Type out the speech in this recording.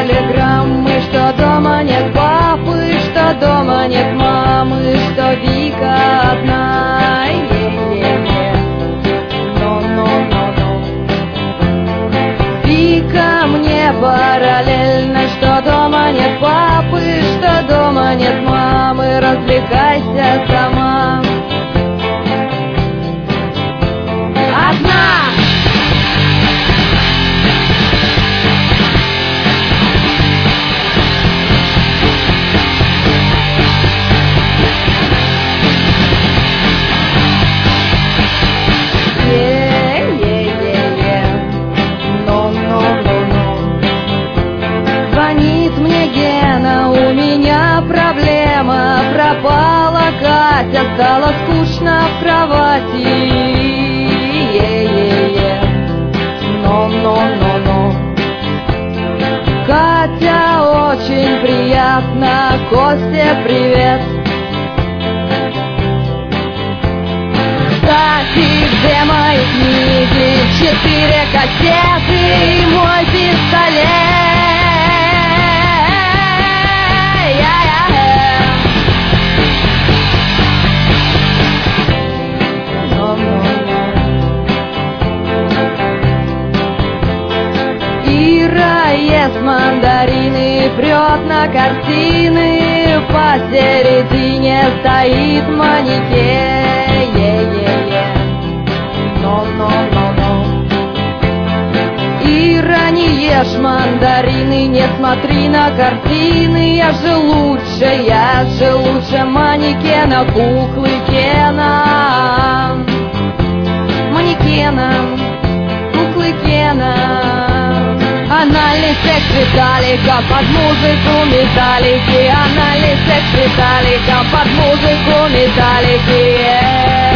телеграммы, что дома нет папы, что дома нет мамы, что Вика одна. Вика мне параллельно, что дома нет папы, что дома нет мамы, развлекайся сама. Одна! Звонит мне Гена, у меня проблема. Пропала Катя, стало скучно в кровати. Но. Катя, очень приятно. Костя, привет. Кстати, где мои книги? 4 кассеты и мой пистолет. Ира ест мандарины, прет на картины, посередине стоит манекен. Но. Ира, не ешь мандарины, не смотри на картины, я же лучше манекена, куклы Кена. Манекена, куклы Кена. Анальный секс Виталика под музыку Металлики. Анальный секс Виталика под музыку Металлики.